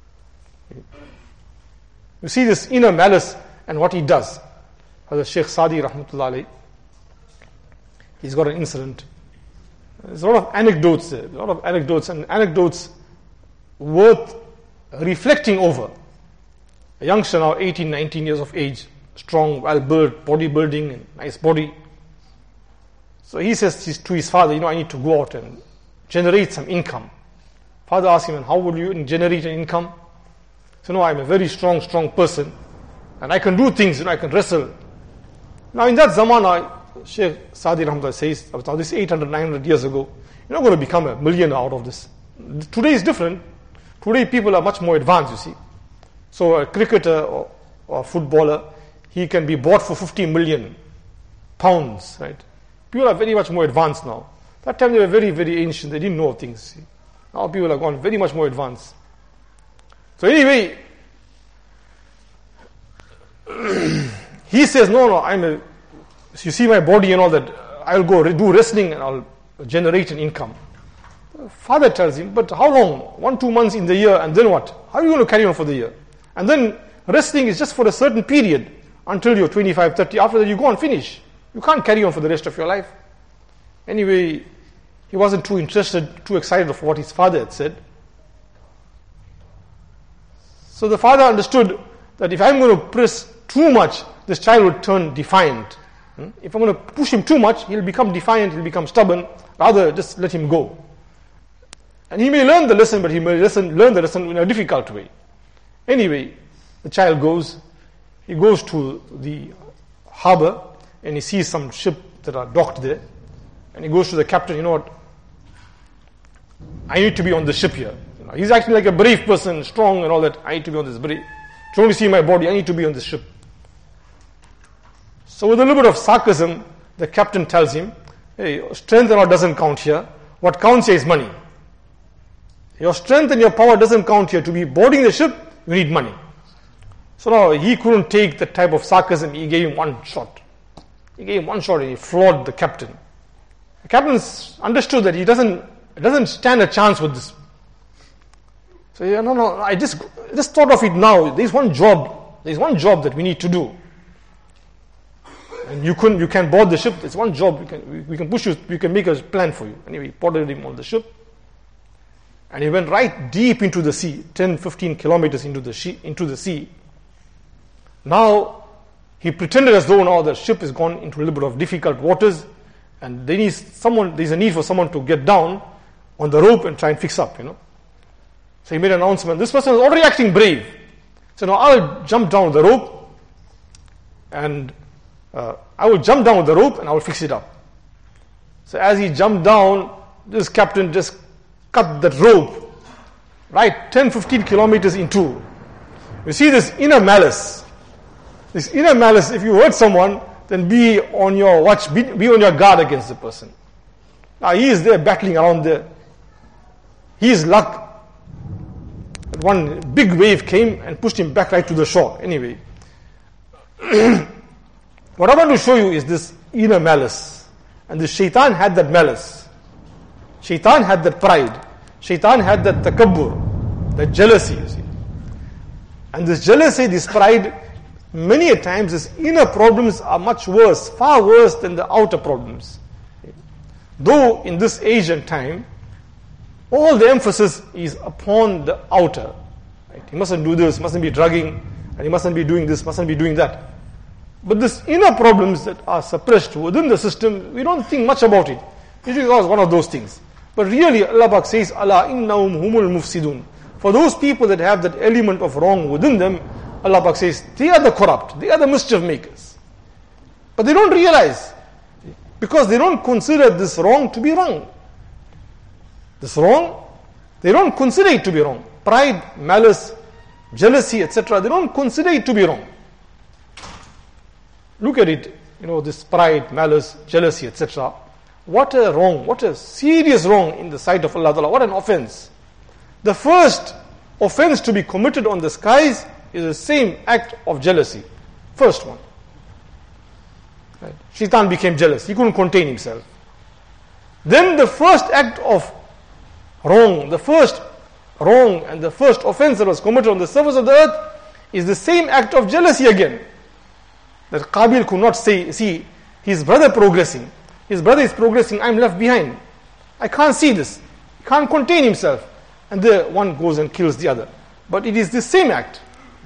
You see this inner malice and what he does. Hazrat Shaykh Sadi rahmatullah alayhi, he's got an incident. There's a lot of anecdotes there, a lot of anecdotes and anecdotes worth reflecting over. A youngster now, eighteen, nineteen years of age, strong, well-built, bodybuilding, and nice body. So he says to his father, you know, I need to go out and generate some income. Father asks him, and how would you generate an income? So no, I'm a very strong, strong person, and I can do things, you know, I can wrestle. Now in that zamana, Shaykh Sadi Rahmatullah says, now this eight hundred, nine hundred years ago, you're not going to become a millionaire out of this. Today is different. Today people are much more advanced, you see. So a cricketer or, or a footballer, he can be bought for fifty million pounds, right? People are very much more advanced now. That time they were very, very ancient. They didn't know things. See? Now people have gone very much more advanced. So anyway, he says, no, no, I'm a, you see my body and all that, I'll go do wrestling and I'll generate an income. Father tells him, but how long? One, two months in the year, and then what? How are you going to carry on for the year? And then wrestling is just for a certain period until you're twenty-five, thirty. After that you go and finish. You can't carry on for the rest of your life. Anyway, he wasn't too interested, too excited of what his father had said. So the father understood that if I'm going to press too much, this child will turn defiant. If I'm going to push him too much, he'll become defiant, he'll become stubborn. Rather, just let him go. And he may learn the lesson, but he may listen, learn the lesson in a difficult way. Anyway, the child goes, he goes to the harbor, and he sees some ships that are docked there. And he goes to the captain, you know what, I need to be on the ship here. You know, he's actually like a brave person, strong and all that. I need to be on this brave. Don't you see my body? I need to be on this ship. So with a little bit of sarcasm, the captain tells him, hey, strength and all doesn't count here. What counts here is money. Your strength and your power doesn't count here. To be boarding the ship, you need money. So now he couldn't take the type of sarcasm. He gave him one shot. He gave him one shot and he floored the captain. The captain understood that he doesn't, doesn't stand a chance with this. So yeah, no, no, I just, just thought of it now. There's one job. There's one job that we need to do. And you couldn't, you can board the ship. There's one job. We can, we, we can push you. We can make a plan for you. Anyway, he boarded him on the ship. And he went right deep into the sea, ten, fifteen kilometers into the, she, into the sea. Now, he pretended as though now the ship has gone into a little bit of difficult waters, and there is someone, there's a need for someone to get down on the rope and try and fix up, you know. So he made an announcement. This person was already acting brave. So now I'll jump down the rope, and uh, I will jump down with the rope and I will fix it up. So as he jumped down, this captain just cut that rope, right, ten, fifteen kilometers in two. You see this inner malice. This inner malice, if you hurt someone, then be on your watch, be, be on your guard against the person. Now he is there battling around there. His luck, that one big wave came and pushed him back right to the shore. Anyway, what I want to show you is this inner malice. And the shaitan had that malice. Shaitan had that pride. Shaitan had that takabbur, that jealousy, you see. And this jealousy, this pride, many a times his inner problems are much worse, far worse than the outer problems. Though in this age and time, all the emphasis is upon the outer. Right? He mustn't do this, mustn't be drugging, and he mustn't be doing this, mustn't be doing that. But this inner problems that are suppressed within the system, we don't think much about it. Usually it's one of those things. But really, Allah Pak says, Allah innahum humul mufsidun. For those people that have that element of wrong within them, Allah Pak says, they are the corrupt, they are the mischief makers. But they don't realize, because they don't consider this wrong to be wrong. This wrong, they don't consider it to be wrong. Pride, malice, jealousy, et cetera, they don't consider it to be wrong. Look at it, you know, this pride, malice, jealousy, et cetera. What a wrong, what a serious wrong in the sight of Allah Ta'ala. What an offense. The first offense to be committed on the skies is the same act of jealousy. First one. Right. Shaitan became jealous. He couldn't contain himself. Then the first act of wrong, the first wrong and the first offense that was committed on the surface of the earth is the same act of jealousy again. That Qabil could not say, see, his brother progressing. His brother is progressing, I'm left behind. I can't see this. He can't contain himself. And the one goes and kills the other. But it is the same act.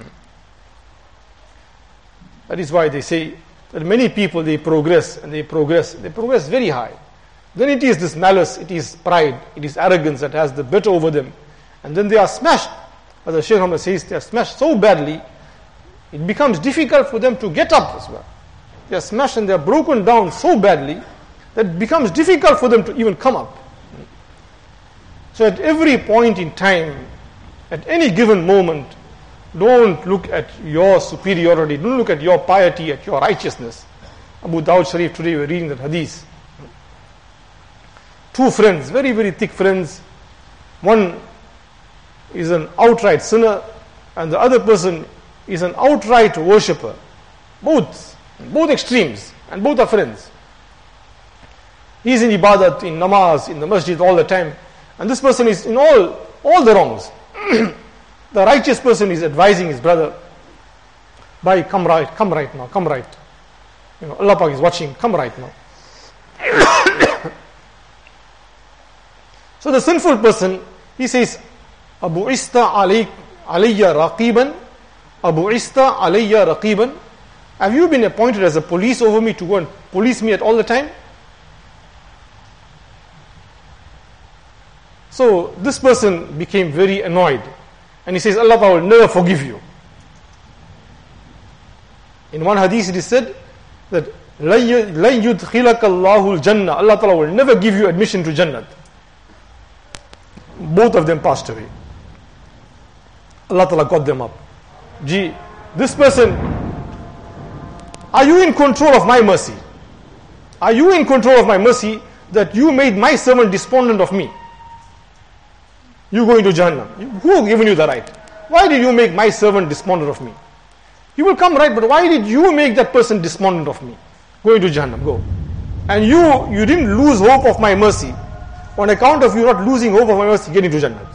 That is why they say that many people, they progress and they progress. They progress very high. Then it is this malice, it is pride, it is arrogance that has the better over them. And then they are smashed. As the Shaykh Muhammad says, they are smashed so badly, it becomes difficult for them to get up as well. They are smashed and they are broken down so badly that it becomes difficult for them to even come up. So at every point in time, at any given moment, don't look at your superiority, don't look at your piety, at your righteousness. Abu Dawud Sharif, today we're reading that hadith. Two friends, very, very thick friends. One is an outright sinner and the other person is an outright worshipper. Both, both extremes, and both are friends. He's in ibadat, in namaz, in the masjid all the time. And this person is in all, all the wrongs. The righteous person is advising his brother, Bhai, come right, come right now, come right. You know, Allah Pak is watching, come right now. So the sinful person, he says, Abu Ista alayya raqiban, Abu Ista alayya raqiban. Have you been appointed as a police over me to go and police me at all the time? So this person became very annoyed. And he says, Allah will never forgive you. In one hadith it is said that لَن يُدْخِلَكَ اللَّهُ الْجَنَّةِ Allah Ta'ala will never give you admission to Jannat. Both of them passed away. Allah Ta'ala got them up. Gee, this person, are you in control of my mercy? Are you in control of my mercy that you made my servant despondent of me? You go into Jahannam. Who given you the right? Why did you make my servant despondent of me? You will come right, but why did you make that person despondent of me? Go into Jahannam, go. And you, you didn't lose hope of my mercy. On account of you not losing hope of my mercy, get into Jannah.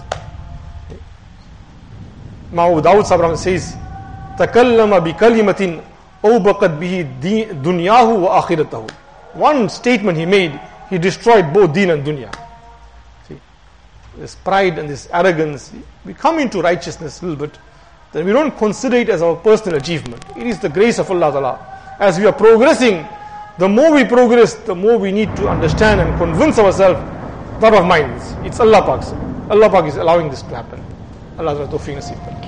Imam Dawud Sabram says, تَكَلَّمَ بِكَلِمَةٍ أَوْبَقَتْ بِهِ دُنْيَاهُ وَآخِرَتَهُ. One statement he made, he destroyed both deen and dunya. See, this pride and this arrogance, we come into righteousness a little bit, then we don't consider it as our personal achievement. It is the grace of Allah Ta'ala. As we are progressing, the more we progress, the more we need to understand and convince ourselves, not of minds. It's Allah Pak. Allah Pak is allowing this to happen. Allah Ta'ala tawfiq nasib.